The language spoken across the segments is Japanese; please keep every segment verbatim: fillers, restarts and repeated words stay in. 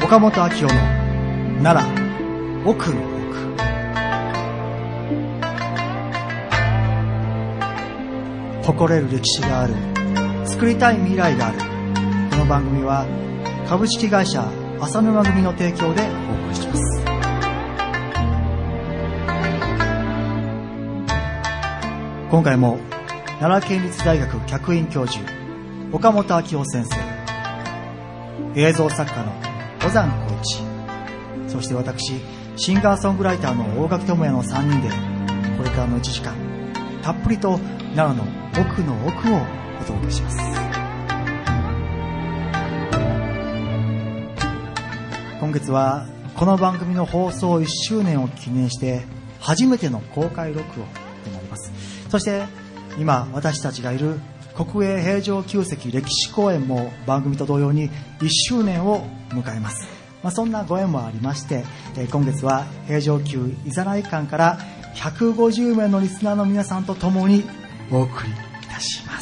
岡本明夫の奈良奥の奥。誇れる歴史がある、作りたい未来がある。この番組は株式会社浅沼組の提供でお送りします。今回も奈良県立大学客員教授岡本明夫先生、映像作家の小山浩一、そして私シンガーソングライターの大垣智也のさんにんで、これからのいちじかんたっぷりと奈良の奥の奥をお届けします。今月はこの番組の放送いっしゅうねんを記念して初めての公開録音となります。そして今私たちがいる国営平城宮跡歴史公園も番組と同様にいっしゅうねんを迎えます。まあ、そんなご縁もありまして、えー、今月は平城宮いざない館からひゃくごじゅうめいのリスナーの皆さんと共にお送りいたします。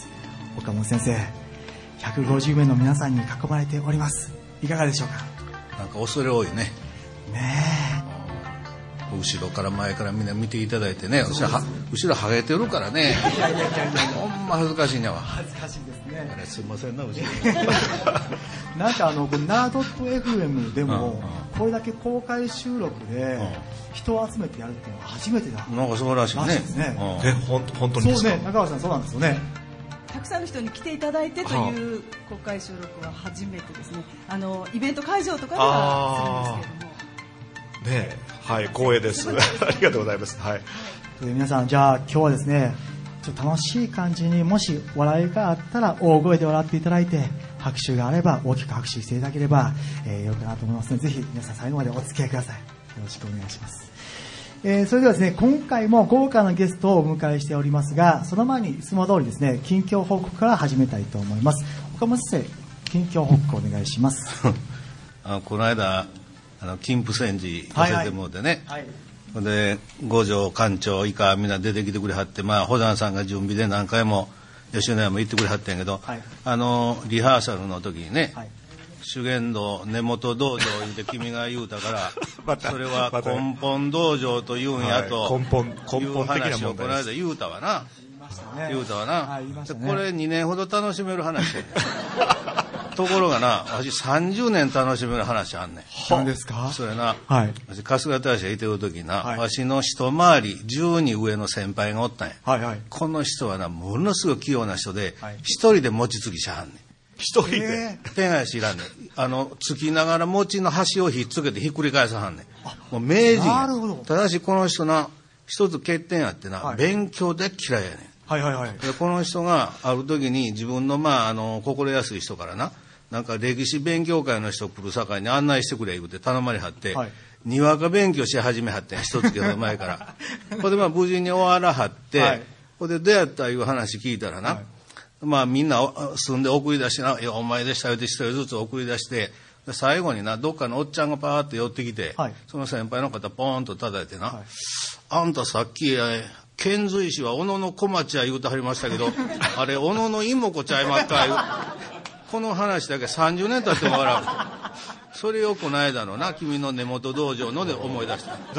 岡本先生、ひゃくごじゅうめいの皆さんに囲まれております。いかがでしょうか。 なんか恐れ多いね。 ねえ、 後ろから前からみんな見ていただいてね、後ろは後ろハゲてるからね。 いやいやいやいや、 ほんま恥ずかしいねわ。 恥ずかしいですね。 あれすいませんな、後ろ。 なんかあのナードット エフエム でも、 うんうん、 これだけ公開収録で人を集めてやるっていうのは初めてだ。 なんか素晴らしいね。 らしいですね。 うん、 え、ほん本当にですか。 そうね、中川さんそうなんですよね。 たくさんの人に来ていただいてという公開収録は初めてですね。あのイベント会場とかではするんですけれども。 ねえ、はい、光栄です。ありがとうございます。はい。 で皆さん、じゃあ今日はですね、ちょっと楽しい感じに、もし笑いがあったら大声で笑っていただいて、拍手があれば大きく拍手していただければ、えー、よいかなと思いますので、ぜひ皆さん最後までお付き合いください。よろしくお願いします。えー、それではですね、今回も豪華なゲストをお迎えしておりますが、その前にいつも通りですね、近況報告から始めたいと思います。岡本先生、近況報告お願いします。 あこの間あの金峰山寺寄せてもうてね、 はいはい、で五条館長以下みんな出てきてくれはって、まあ保山さんが準備で何回も吉野家も行ってくれはったんやけど、はい、あのリハーサルの時にね、はい、修験道根本道場言うて君が言うたからそれは根本道場と言うんやと、 はい、根本根本的な問題です。いう話をこの間言うたわな、ね、言うたわな、はいね、これにねんほど楽しめる話やねところがな、私さんじゅうねん楽しめる話あんねん。 何ですか。 それな、 はい、 私春日大社いてる時な、 はい、 わしの一回りじゅうに上の先輩がおったんや、はいはい、この人はなものすごい器用な人で、はい、一人で餅つきしはんねん。 一人で手が知らんねん。あのつきながら餅の端をひっつけてひっくり返さはんねん。もう名人や。ただしこの人な一つ欠点あってな、はい、勉強で嫌いやねん。 はいはいはい、 でこの人がある時に自分のまああの心安い人からな、なんか歴史勉強会の人来るさかいに案内してくれ言うて頼まれはって、はい、にわか勉強し始めはってん一月ほど前からこれでまあ無事に終わらはって、はい、これでどうやったいう話聞いたらな、はい、まあみんな住んで送り出してな、いやお前でしたよって一人ずつ送り出して、最後になどっかのおっちゃんがパーッと寄ってきて、はい、その先輩の方ポーンと叩いてな、はい、あんたさっき遣隋使は小野の小町や言うてはりましたけどあれ小野の妹子ちゃいまっかこの話だけさんじゅうねん経っても笑う。それをこの間のな君の根本道場ので思い出した。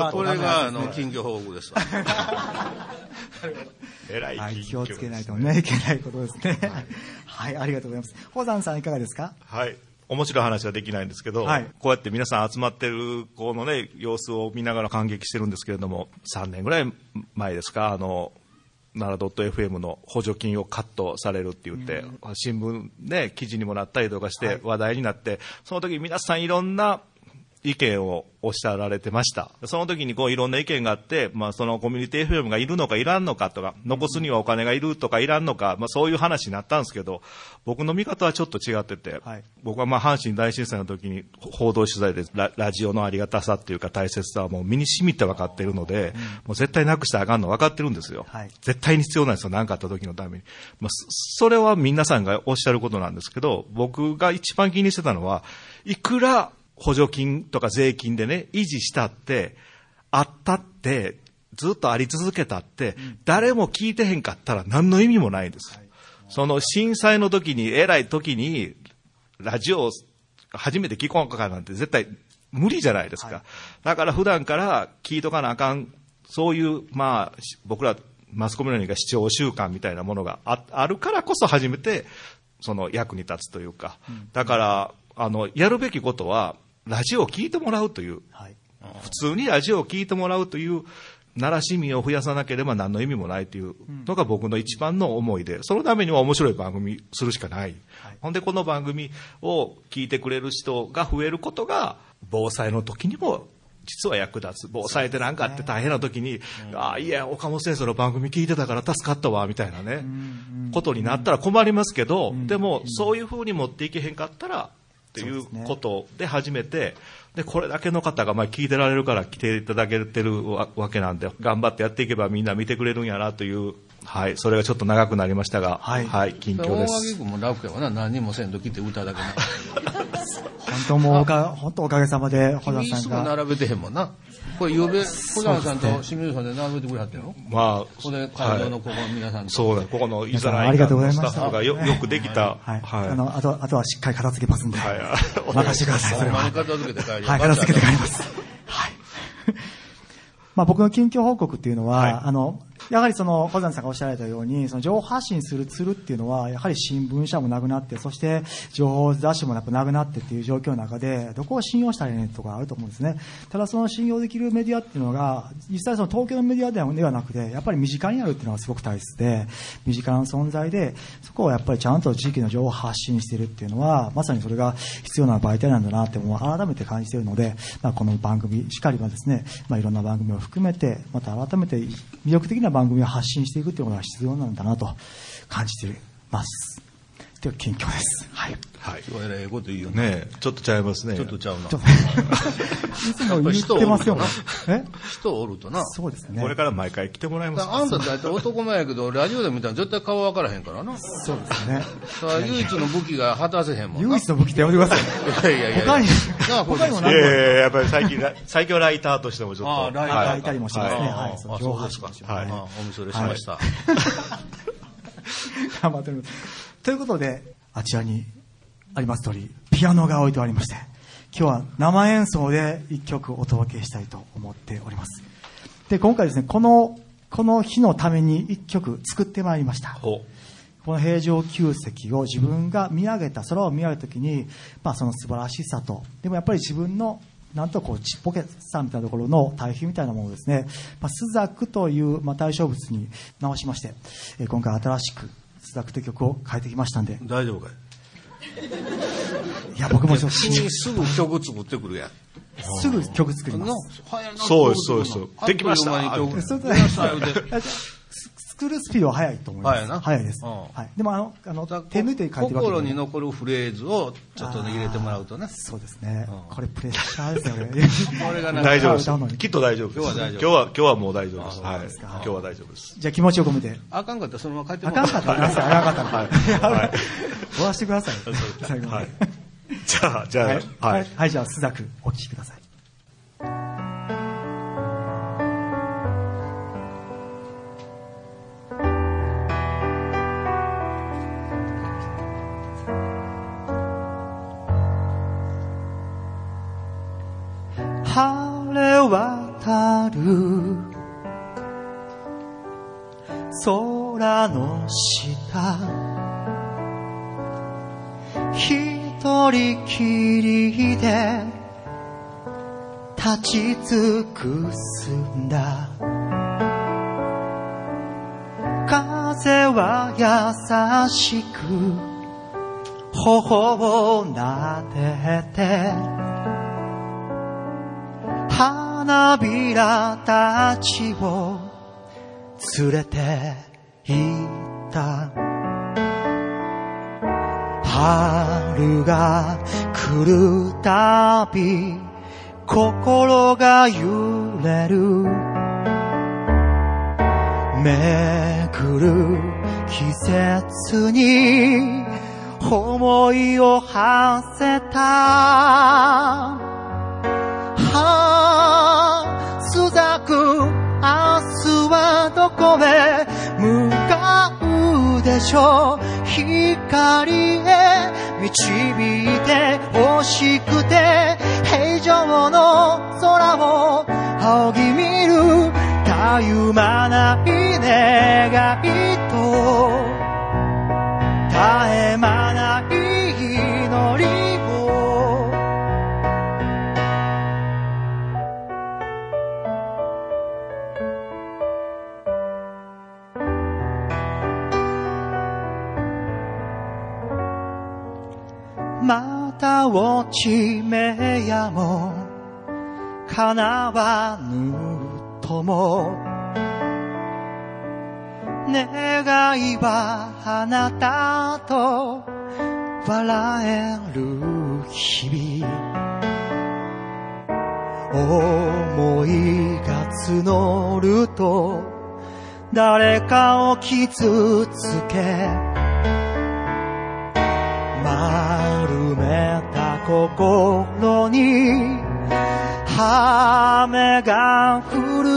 これがあの近況報告ですわ。 えらい、 はい、気をつけないとねいけないことですね。はい、ありがとうございます。保山さんいかがですか。 はい、面白い話はできないんですけど、はい、こうやって皆さん集まってるこのね様子を見ながら感激してるんですけれども、さんねんぐらい前ですか、あの奈良 .fm の補助金をカットされるって言って、うん、新聞ね記事にもなったりとかして話題になって、はい、その時皆さんいろんな意見をおっしゃられてました。その時にこういろんな意見があって、まあ、そのコミュニティ エフエム がいるのかいらんのかとか、残すにはお金がいるとかいらんのか、まあ、そういう話になったんですけど、僕の見方はちょっと違ってて、はい、僕はまあ阪神大震災の時に報道取材で ラ, ラジオのありがたさっていうか大切さはもう身に染みて分かっているので、うん、もう絶対なくしたらあかんの分かってるんですよ、はい、絶対に必要なんですよ、何かあった時のために、まあ、それは皆さんがおっしゃることなんですけど、僕が一番気にしてたのはいくら補助金とか税金でね維持したってあったってずっとあり続けたって、うん、誰も聞いてへんかったら何の意味もないんです、はい、その震災の時に偉い時にラジオを初めて聞こうかなんて絶対無理じゃないですか。はい、だから普段から聞いとかなあかん、そういう、まあ、僕らマスコミのように視聴習慣みたいなものが あ, あるからこそ初めて、その役に立つというか、うん、だから、あの、やるべきことは、ラジオを聞いてもらうという、はい、普通にラジオを聞いてもらうという、鳴らし民を増やさなければ何の意味もないというのが僕の一番の思いで、そのためには面白い番組するしかない。はい、ほんでこの番組を聞いてくれる人が増えることが、防災の時にも実は役立つ。防災ってなんかあって大変な時に、うん、ああ、いや、岡本先生の番組聞いてたから助かったわ、みたいなね、うん、ことになったら困りますけど、うん、でもそういう風に持っていけへんかったら、っていうことで初めて、でこれだけの方がまあ聞いてられるから来ていただけてるわけなんで、頑張ってやっていけばみんな見てくれるんやなという、はい、それがちょっと長くなりましたが、はい、はい、近況です。 大垣君も楽やわな、何もせんと来て歌だけな。 本当もうおか本当おかげさまで保山さんが。 君並べてへんもんな。これゆうべ保山さんと清水さんで並べてくれはったよ。 まあ、 これ会場のここの皆さんと、はい、 そうだ、ここのいざないかのスタッフが よ, よくできた、 はいはい、あのあとあとはしっかり片付けますんで、はい、任せてください。それは片付けて帰ります。 はい、片付けて帰ります。はい。まあ僕の近況報告っていうのは、はい、あのやはりその小山さんがおっしゃられたように、その情報発信するツールっていうのはやはり新聞社もなくなって、そして情報雑誌もなくなってっていう状況の中で、どこを信用したらいいねとかあると思うんですね。ただその信用できるメディアっていうのが実際その東京のメディアではではなくて、やっぱり身近にあるっていうのがすごく大切で、身近な存在で、そこをやっぱりちゃんと地域の情報を発信しているっていうのは、まさにそれが必要な媒体なんだなってもう改めて感じているので、まあ、この番組しかりはですね、まあ、いろんな番組を含めてまた改めて魅力的な番組を発信していくということが必要なんだなと感じています。という近況です。はい。 はい。ええこと言うよね。 ね、ちょっとちゃいますね。 ちょっとちゃうな。 いつも言ってますよね。 え？人おるとな。 そうですね。 これから毎回来てもらいます。 あんただって男前やけど、ラジオで見たら絶対顔分からへんからな。 そうですね。 だから唯一の武器が果たせへんもんな。 唯一の武器ってやめてください。いやいやいや。他に、 他にも何か。いやいややっぱり最近、最近はライターとしてもちょっと。 ああ、ライター。ライターもしてますね。はい。 あ、そうですか。はい。お見それしました。 頑張ってる。ということで、あちらにあります通り、ピアノが置いてありまして、今日は生演奏で一曲お届けしたいと思っております。で、今回ですね、この、この日のために一曲作ってまいりました。この平城宮跡を自分が見上げた、空を見上げたときに、まあその素晴らしさと、でもやっぱり自分のなんとこうちっぽけさみたいなところの対比みたいなものですね、まあ、スザクという、まあ、対象物に直しまして、えー、今回新しくスザクという曲を変えてきましたんで。 大丈夫かい？ いや僕もちょっとすぐ曲作ってくるやん。 すぐ曲作ります。 そうですそうです。できました。 作るスピードは速いと思います。 早いな。 早いです。はい。でもあのあの手抜いて書いてるわけで心に残るフレーズをちょっと入れてもらうとね。 そうですね。これプレッシャーですよね。 これが大丈夫です。きっと大丈夫です。 今日は大丈夫。 今日は今日はもう大丈夫です。はい。今日は大丈夫です。 じゃあ気持ちを込めて。 あかんかったらそのまま帰ってもらって。あかんかったらあかんかったら。はい。終わらせてください。最後まで。 じゃあじゃあはいはいじゃあスザクお聴きください。晴れ渡る空の下、一人きりで立ち尽くすんだ。風は優しく頬を撫でて、花びらたちを連れて行った。春が来るたび心が揺れる。巡る季節に思いを馳せた。スザク、明日はどこへ向かうでしょう。光へ導いて欲しくて平常の空を仰ぎ見るたゆまない願いと絶え間ない祈りをまた落ち目やも叶わぬとも願いはあなたと笑える日々思いが募ると誰かを傷つけ丸めた心に雨が降る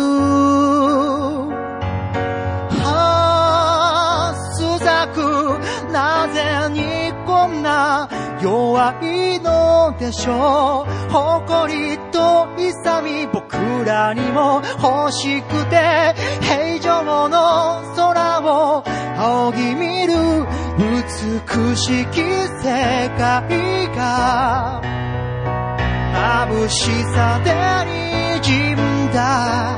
はぁ朱雀なぜにこんな弱いのでしょう誇りと勇み僕らにも欲しくて平常の空を仰ぎ見る美しき世界が眩しさで滲んだ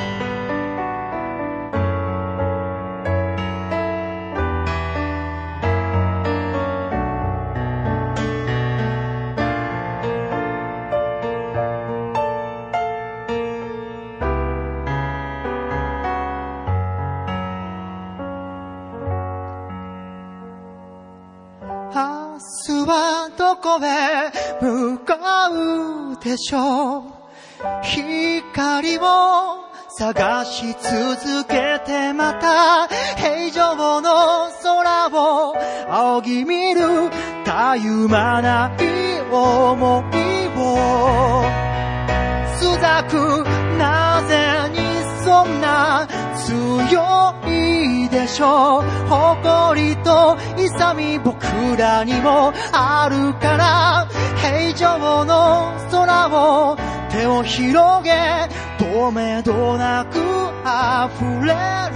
明日はどこへ向かうでしょう光を探し続けてまた平常の空を仰ぎ見るたゆまない思いを朱雀なぜにそんな強いでしょう誇りと勇み僕らにもあるから平常の空を手を広げ止めどなく溢れる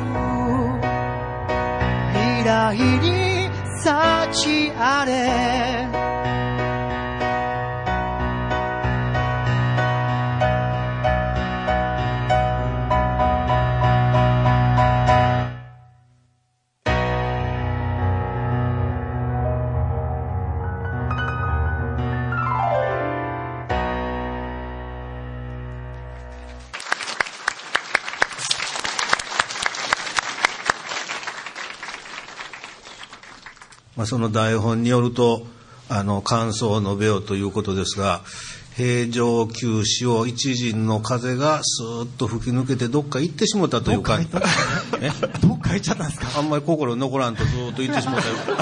未来に幸あれまあ、その台本によるとあの感想を述べようということですが平常休止を一陣の風がスーッと吹き抜けてどっか行ってしもたというかどっか行っちゃったんですかあんまり心残らんとずーっと行ってしもた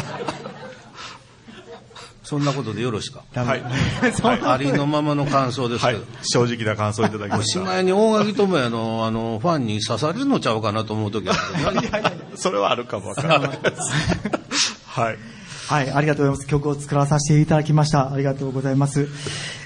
そんなことでよろしかはい、 ありのままの感想ですけど、はい、 正直な感想いただきました。 しまいに大垣智也のあのファンに刺されるのちゃうかなと思う時あるけど、 いやいやそれはあるかもわからないですはい、 はい、ありがとうございます。曲を作らさせていただきました。ありがとうございます。